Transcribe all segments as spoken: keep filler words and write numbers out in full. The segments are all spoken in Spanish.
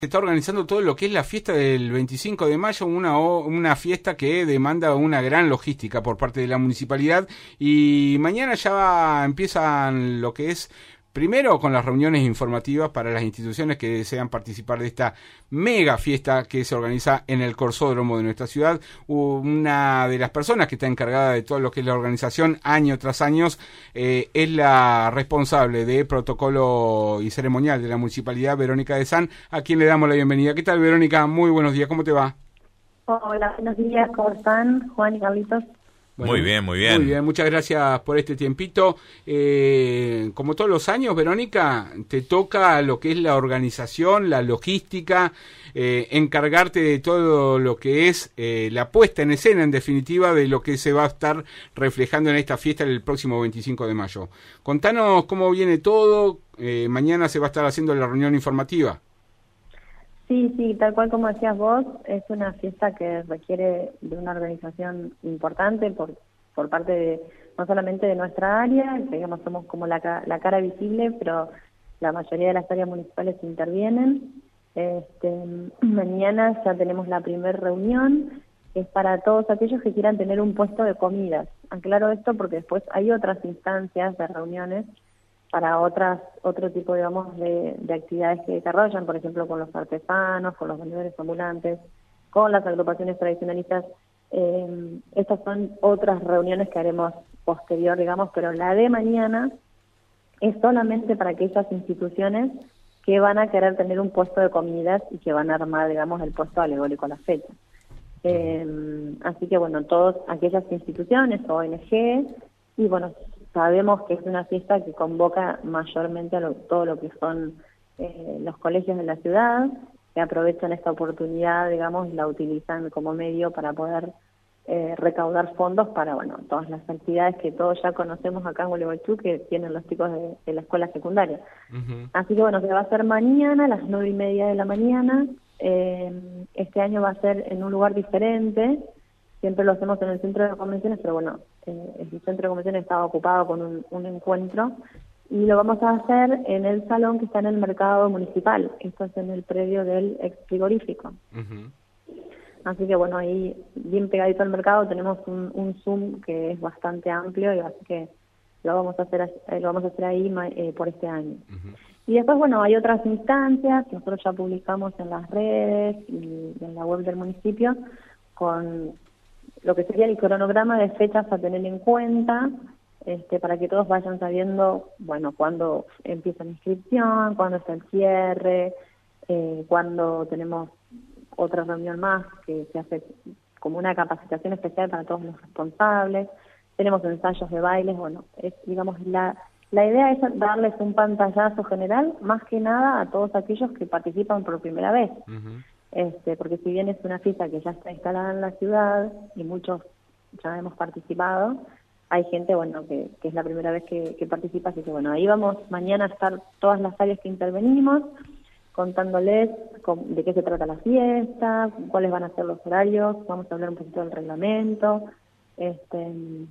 Se está organizando todo lo que es la fiesta del veinticinco de mayo, una, una fiesta que demanda una gran logística por parte de la municipalidad, y mañana ya va, empiezan lo que es, primero con las reuniones informativas para las instituciones que desean participar de esta mega fiesta que se organiza en el Corsódromo de nuestra ciudad. Una de las personas que está encargada de todo lo que es la organización año tras año eh, es la responsable de protocolo y ceremonial de la municipalidad, Verónica de San, a quien le damos la bienvenida. ¿Qué tal, Verónica? Muy buenos días, ¿cómo te va? Hola, buenos días, ¿cómo están, Juan y Carlitos? Bueno, muy bien, muy bien. Muy bien, muchas gracias por este tiempito. Eh, como todos los años, Verónica, te toca lo que es la organización, la logística, eh, encargarte de todo lo que es eh, la puesta en escena, en definitiva, de lo que se va a estar reflejando en esta fiesta el próximo veinticinco de mayo. Contanos cómo viene todo. Eh, mañana se va a estar haciendo la reunión informativa. Sí, sí, tal cual como decías vos, es una fiesta que requiere de una organización importante por por parte de, no solamente de nuestra área, que digamos somos como la, la cara visible, pero la mayoría de las áreas municipales intervienen. Este, mañana ya tenemos la primera reunión, que es para todos aquellos que quieran tener un puesto de comidas. Aclaro esto porque después hay otras instancias de reuniones para otras otro tipo, digamos, de, de actividades que desarrollan, por ejemplo, con los artesanos, con los vendedores ambulantes, con las agrupaciones tradicionalistas. Eh, estas son otras reuniones que haremos posterior, digamos, pero la de mañana es solamente para aquellas instituciones que van a querer tener un puesto de comidas y que van a armar, digamos, el puesto alegórico a la fecha. Eh, así que, bueno, todas aquellas instituciones, O N G, y bueno, sabemos que es una fiesta que convoca mayormente a lo, todo lo que son eh, los colegios de la ciudad, que aprovechan esta oportunidad, digamos, y la utilizan como medio para poder eh, recaudar fondos para, bueno, todas las actividades que todos ya conocemos acá en Gualeguaychú que tienen los chicos de, de la escuela secundaria. Uh-huh. Así que, bueno, se va a hacer mañana a las nueve y media de la mañana. Eh, este año va a ser en un lugar diferente. Siempre lo hacemos en el centro de convenciones, pero bueno, eh, el centro de convenciones estaba ocupado con un, un encuentro, y lo vamos a hacer en el salón que está en el mercado municipal. Esto es en el predio del ex frigorífico. Uh-huh. Así que bueno, ahí bien pegadito al mercado tenemos un, un Zoom que es bastante amplio, y así que lo vamos a hacer lo vamos a hacer ahí eh, por este año. Uh-huh. Y después, bueno, hay otras instancias que nosotros ya publicamos en las redes y en la web del municipio con lo que sería el cronograma de fechas a tener en cuenta, este, para que todos vayan sabiendo, bueno, cuándo empieza la inscripción, cuándo está el cierre, eh, cuándo tenemos otra reunión más que se hace como una capacitación especial para todos los responsables, tenemos ensayos de bailes, bueno, es, digamos, la, la idea es darles un pantallazo general, más que nada a todos aquellos que participan por primera vez. Uh-huh. Este, porque si bien es una fiesta que ya está instalada en la ciudad y muchos ya hemos participado, hay gente, bueno, que, que es la primera vez que, que participa, así que bueno, ahí vamos mañana a estar todas las áreas que intervenimos, contándoles con, de qué se trata la fiesta, cuáles van a ser los horarios, vamos a hablar un poquito del reglamento, este,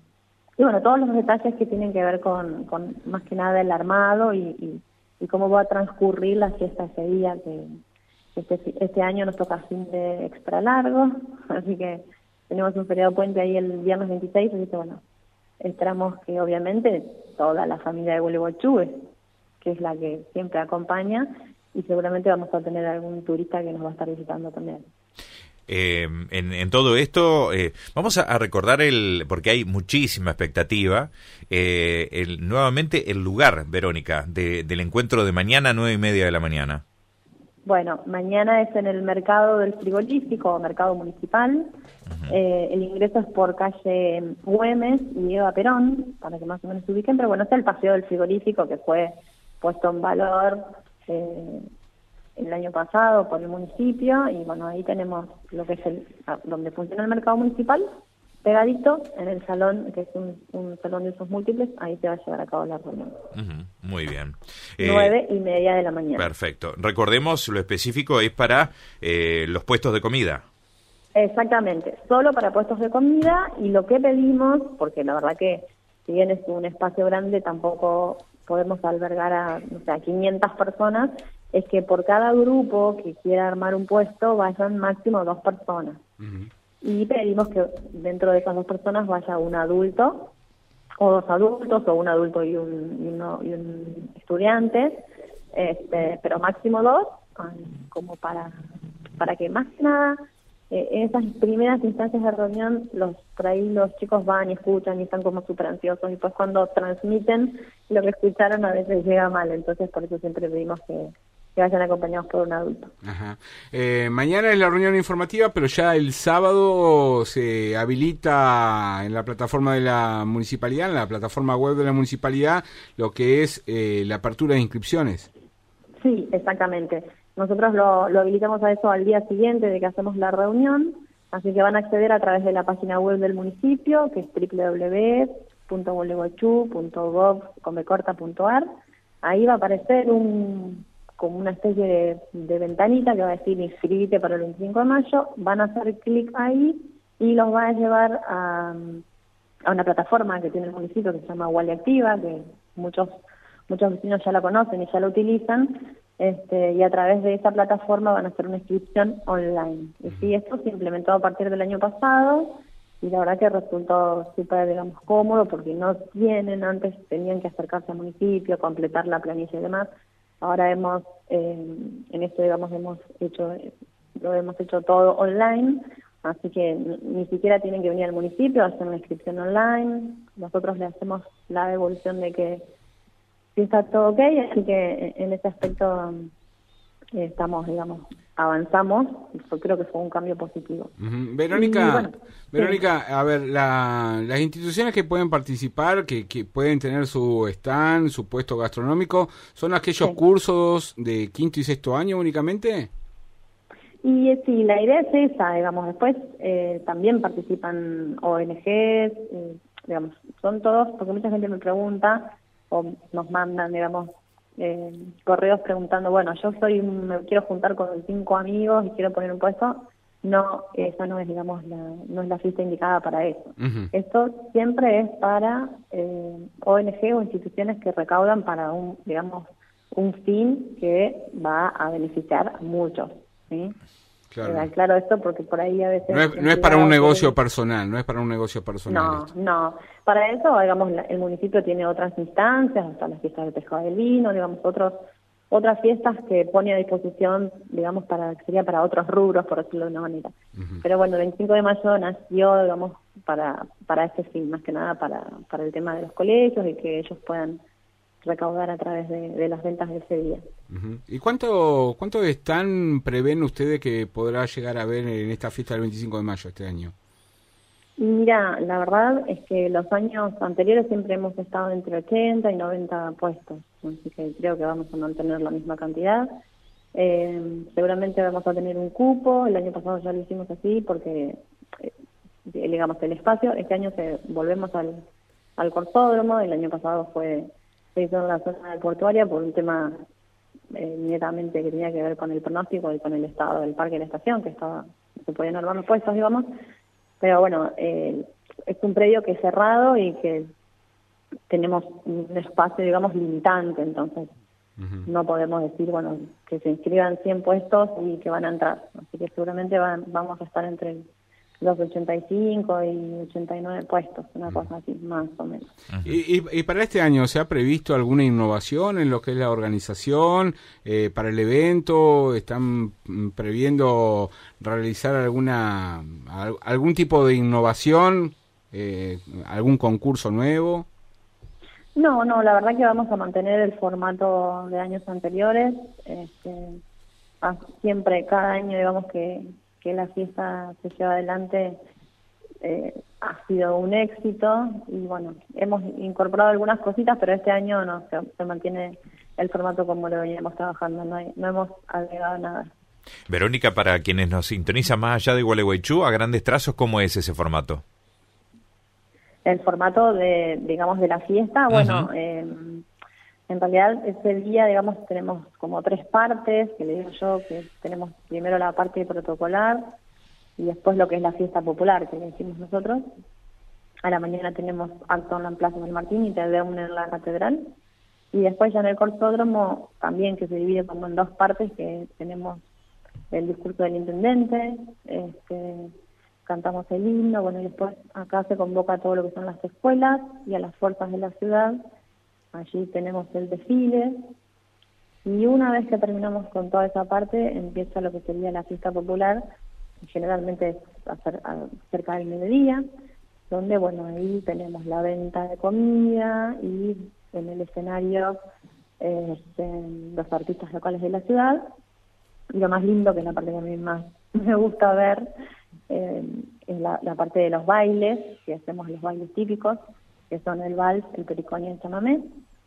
y bueno, todos los detalles que tienen que ver con, con más que nada el armado y, y, y cómo va a transcurrir la fiesta ese día, que Este, este año nos toca fin de extra largo, así que tenemos un feriado puente ahí el viernes veintiséis, así que bueno, esperamos que obviamente toda la familia de Gualeguaychú, que es la que siempre acompaña, y seguramente vamos a tener algún turista que nos va a estar visitando también. Eh, en, en todo esto, eh, vamos a, a recordar, el porque hay muchísima expectativa, eh, el, nuevamente el lugar, Verónica, de, del encuentro de mañana a nueve y media de la mañana. Bueno, mañana es en el mercado del frigorífico, o mercado municipal. Uh-huh. Eh, el ingreso es por calle Güemes y Eva Perón, para que más o menos se ubiquen, pero bueno, está el paseo del frigorífico que fue puesto en valor eh, el año pasado por el municipio, y bueno, ahí tenemos lo que es el donde funciona el mercado municipal, pegadito en el salón, que es un, un salón de usos múltiples, ahí se va a llevar a cabo la reunión. Uh-huh, muy bien. Nueve eh, y media de la mañana. Perfecto. Recordemos, lo específico es para eh, los puestos de comida. Exactamente, solo para puestos de comida, y lo que pedimos, porque la verdad que si bien es un espacio grande, tampoco podemos albergar a, o sea, quinientas personas, es que por cada grupo que quiera armar un puesto vayan máximo dos personas. Uh-huh. Y pedimos que dentro de esas dos personas vaya un adulto, o dos adultos, o un adulto y un, y uno, y un estudiante, este, pero máximo dos, como para, para que más que nada, eh, en esas primeras instancias de reunión, los por ahí los chicos van y escuchan y están como súper ansiosos, y pues cuando transmiten lo que escucharon a veces llega mal, entonces por eso siempre pedimos que que vayan acompañados por un adulto. Ajá. Eh, mañana es la reunión informativa, pero ya el sábado se habilita en la plataforma de la municipalidad, en la plataforma web de la municipalidad, lo que es eh, la apertura de inscripciones. Sí, exactamente. Nosotros lo, lo habilitamos a eso al día siguiente de que hacemos la reunión, así que van a acceder a través de la página web del municipio, que es doble u doble u doble u punto gualeguaychú punto gov punto ar. Ahí va a aparecer un como una especie de, de ventanita que va a decir inscríbete para el veinticinco de mayo, van a hacer clic ahí y los va a llevar a, a una plataforma que tiene el municipio que se llama Wale Activa, que muchos muchos vecinos ya la conocen y ya la utilizan, este, y a través de esa plataforma van a hacer una inscripción online. Y sí, esto se implementó a partir del año pasado y la verdad que resultó súper, digamos, cómodo porque no tienen, antes tenían que acercarse al municipio, completar la planilla y demás. Ahora hemos, eh, en esto digamos, hemos hecho, lo hemos hecho todo online, así que ni siquiera tienen que venir al municipio a hacer una inscripción online. Nosotros le hacemos la devolución de que sí está todo ok, así que en ese aspecto eh, estamos, digamos, avanzamos, y yo creo que fue un cambio positivo. Uh-huh. Verónica, bueno, Verónica, sí. a ver, la, las instituciones que pueden participar, que, que pueden tener su stand, su puesto gastronómico, ¿son aquellos sí. cursos de quinto y sexto año únicamente? Y eh, sí, la idea es esa, digamos, después eh, también participan O N Ges, eh, digamos, son todos, porque mucha gente me pregunta, o nos mandan, digamos, Eh, correos preguntando, bueno, yo soy me quiero juntar con cinco amigos y quiero poner un puesto. No, esa no es, digamos, la, no es la fiesta indicada para eso. Uh-huh. Esto siempre es para eh, O N Ge o instituciones que recaudan para un, digamos, un fin que va a beneficiar a muchos, ¿sí? Claro. Eh, claro esto porque por ahí a veces... No es, no es para un negocio personal, no es para un negocio personal. No, esto. no. Para eso, digamos, la, el municipio tiene otras instancias, hasta las fiestas del pescado del vino, digamos, otros otras fiestas que pone a disposición, digamos, para sería para otros rubros, por decirlo de una manera. Uh-huh. Pero bueno, el veinticinco de mayo nació, digamos, para para este fin, más que nada para para el tema de los colegios y que ellos puedan recaudar a través de, de las ventas de ese día. Uh-huh. ¿Y cuánto cuánto están prevén ustedes que podrá llegar a ver en esta fiesta del veinticinco de mayo este año? Mira, la verdad es que los años anteriores siempre hemos estado entre ochenta y noventa puestos, así que creo que vamos a mantener la misma cantidad. Eh, seguramente vamos a tener un cupo, el año pasado ya lo hicimos así porque, eh, digamos, el espacio, este año se, volvemos al, al Corsódromo, el año pasado fue se hizo en la zona portuaria por un tema eh, netamente que tenía que ver con el pronóstico y con el estado del parque de la estación, que estaba se podían armar los puestos, digamos. Pero bueno, eh, es un predio que es cerrado y que tenemos un espacio, digamos, limitante, entonces uh-huh. no podemos decir, bueno, que se inscriban cien puestos y que van a entrar. Así que seguramente van, vamos a estar entre los ochenta y cinco y ochenta y nueve puestos, una uh-huh. cosa así, más o menos. Uh-huh. ¿Y, y, y para este año se ha previsto alguna innovación en lo que es la organización, eh, para el evento? ¿Están previendo realizar alguna algún tipo de innovación, eh, algún concurso nuevo? No, no, la verdad que vamos a mantener el formato de años anteriores. Este, siempre, cada año, digamos que que la fiesta se lleva adelante eh, ha sido un éxito y bueno, hemos incorporado algunas cositas, pero este año no se, se mantiene el formato como lo veníamos trabajando, no, hay, no hemos agregado nada. Verónica, para quienes nos sintonizan más allá de Gualeguaychú, a grandes trazos, ¿cómo es ese formato? El formato de, digamos, de la fiesta, bueno, uh-huh. eh, en realidad ese día, digamos, tenemos como tres partes, que le digo yo, que tenemos primero la parte protocolar y después lo que es la fiesta popular, que le decimos nosotros. A la mañana tenemos acto en la Plaza San Martín y Te Deum en la Catedral. Y después ya en el Corsódromo también, que se divide como en dos partes, que tenemos el discurso del intendente, este, cantamos el himno, bueno, y después acá se convoca a todo lo que son las escuelas y a las fuerzas de la ciudad. Allí tenemos el desfile, y una vez que terminamos con toda esa parte, empieza lo que sería la fiesta popular, generalmente es hacer, a, cerca del mediodía, donde, bueno, ahí tenemos la venta de comida y en el escenario eh, este, los artistas locales de la ciudad. Y lo más lindo, que es la parte que a mí más me gusta ver, eh, es la, la parte de los bailes, que hacemos los bailes típicos, que son el vals, el pericón y el chamamé.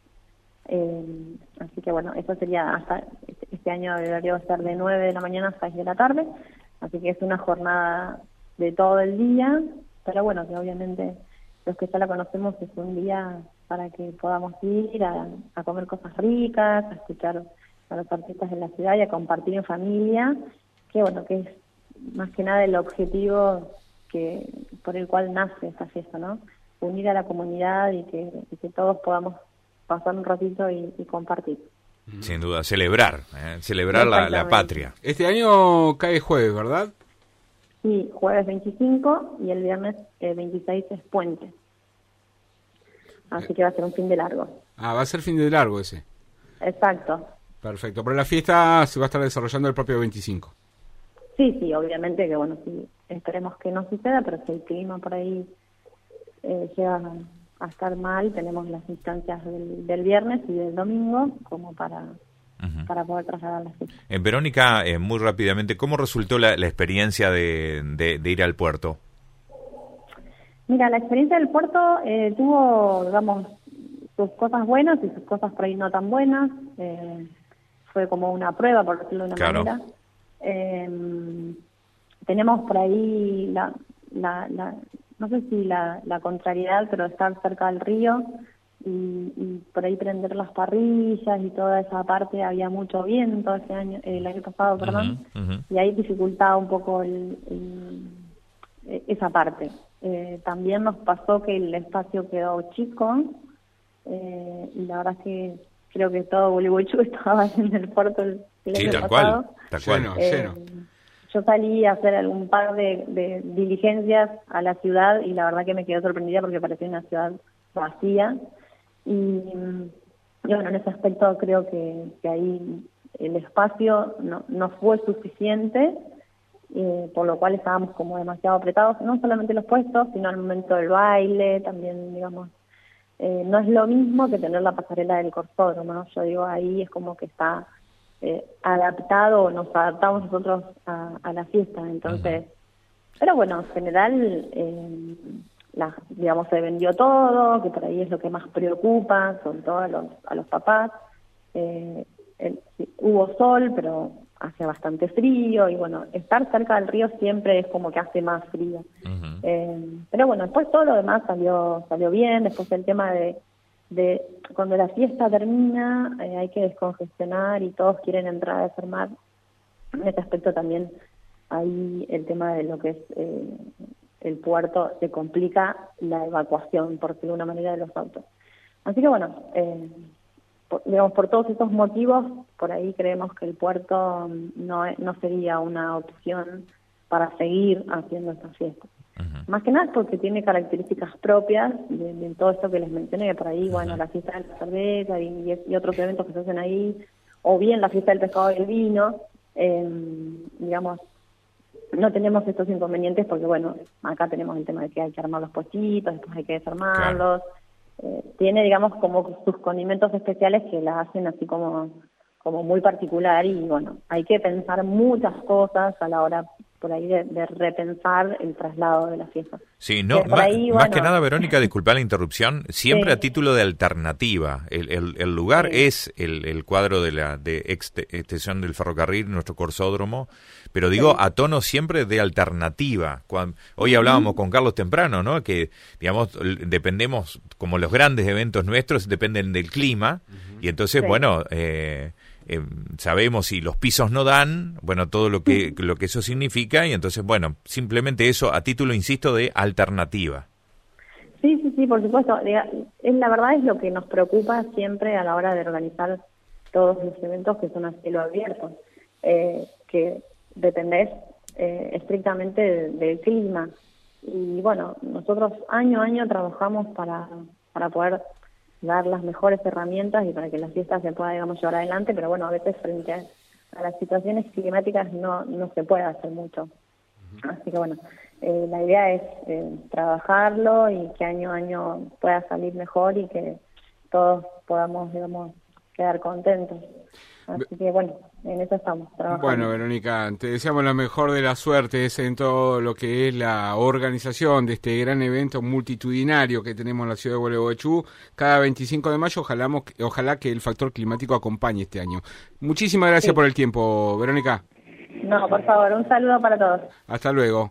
Eh, así que bueno, eso sería hasta este año debería estar de nueve de la mañana a seis de la tarde, así que es una jornada de todo el día, pero bueno, que obviamente los que ya la conocemos es un día para que podamos ir a, a comer cosas ricas, a escuchar a los artistas de la ciudad y a compartir en familia, que bueno, que es más que nada el objetivo que por el cual nace esta fiesta, ¿no? Unir a la comunidad y que, y que todos podamos pasar un ratito y, y compartir. Sin duda, celebrar, ¿eh? celebrar la, la patria. Este año cae jueves, ¿verdad? Sí, jueves veinticinco y el viernes eh, veintiséis es puente. Así que va a ser un fin de largo. Ah, va a ser fin de largo ese. Exacto. Perfecto, pero la fiesta se va a estar desarrollando el propio veinticinco. Sí, sí, obviamente que bueno, sí, esperemos que no suceda, pero si el clima por ahí eh, llega a estar mal, tenemos las instancias del, del viernes y del domingo como para, uh-huh. para poder trasladar las fiestas. Eh, Verónica, eh, muy rápidamente, ¿cómo resultó la, la experiencia de, de, de ir al puerto? Mira, la experiencia del puerto eh, tuvo, digamos, sus cosas buenas y sus cosas por ahí no tan buenas. Eh, fue como una prueba, por decirlo de una claro. manera. Eh, tenemos por ahí la, la, la no sé si la, la contrariedad, pero estar cerca del río y, y por ahí prender las parrillas y toda esa parte. Había mucho viento ese año, el año pasado, perdón, uh-huh, uh-huh. y ahí dificultaba un poco el, el, esa parte. Eh, también nos pasó que el espacio quedó chico eh, y la verdad es que creo que todo Gualeguaychú estaba en el puerto el, el sí, año tal pasado. Cual, tal cual. Lleno, eh, lleno. Yo salí a hacer algún par de, de diligencias a la ciudad y la verdad que me quedé sorprendida porque parecía una ciudad vacía. Y, y bueno, en ese aspecto creo que, que ahí el espacio no, no fue suficiente, eh, por lo cual estábamos como demasiado apretados, no solamente los puestos, sino al momento del baile, también, digamos, eh, no es lo mismo que tener la pasarela del Corsódromo, ¿no? Yo digo, ahí es como que está... Eh, adaptado, nos adaptamos nosotros a, a la fiesta, entonces, uh-huh. pero bueno, en general, eh, la, digamos, se vendió todo, que por ahí es lo que más preocupa, sobre todo a los, a los papás. Eh, el, sí, hubo sol, pero hace bastante frío, y bueno, estar cerca del río siempre es como que hace más frío. Uh-huh. Eh, pero bueno, después todo lo demás salió, salió bien, después el tema de de cuando la fiesta termina eh, hay que descongestionar y todos quieren entrar a desarmar. En ese aspecto también ahí el tema de lo que es eh, el puerto se complica la evacuación, por decirlo de una manera, de los autos. Así que bueno, eh, por, digamos, por todos esos motivos, por ahí creemos que el puerto no, no sería una opción para seguir haciendo esta fiesta. Uh-huh. Más que nada porque tiene características propias de, de todo esto que les mencioné, por ahí, uh-huh. bueno, la fiesta de la cerveza y, y otros eventos que se hacen ahí, o bien la fiesta del pescado y el vino, eh, digamos, no tenemos estos inconvenientes porque, bueno, acá tenemos el tema de que hay que armar los puestitos, después hay que desarmarlos, claro. eh, tiene, digamos, como sus condimentos especiales que la hacen así como, como muy particular y, bueno, hay que pensar muchas cosas a la hora por ahí de, de repensar el traslado de la fiesta. Sí, no, más, ahí, más bueno, que nada, Verónica, disculpa la interrupción, siempre sí. a título de alternativa. El, el, el lugar sí. es el, el cuadro de la de extensión del ferrocarril, nuestro Corsódromo, pero digo, sí. a tono siempre de alternativa. Cuando, hoy hablábamos uh-huh. con Carlos temprano, ¿no? Que, digamos, dependemos, como los grandes eventos nuestros, dependen del clima, uh-huh. y entonces, sí. bueno... Eh, Eh, sabemos si los pisos no dan, bueno, todo lo que lo que eso significa, y entonces, bueno, simplemente eso a título, insisto, de alternativa. Sí, sí, sí, por supuesto. Es, la verdad es lo que nos preocupa siempre a la hora de organizar todos los eventos que son a cielo abierto, eh, que dependés eh, estrictamente de, del clima. Y bueno, nosotros año a año trabajamos para, para poder dar las mejores herramientas y para que la fiesta se pueda, digamos, llevar adelante, pero bueno, a veces frente a, a las situaciones climáticas no, no se puede hacer mucho. Así que bueno, eh, la idea es eh, trabajarlo y que año a año pueda salir mejor y que todos podamos, digamos, quedar contentos. Así que bueno, en eso estamos trabajando. Bueno, Verónica, te deseamos la mejor de las suertes en todo lo que es la organización de este gran evento multitudinario que tenemos en la ciudad de Gualeguaychú cada veinticinco de mayo. Ojalá, ojalá que el factor climático acompañe este año. Muchísimas gracias sí. por el tiempo, Verónica. No, por favor, un saludo para todos. Hasta luego.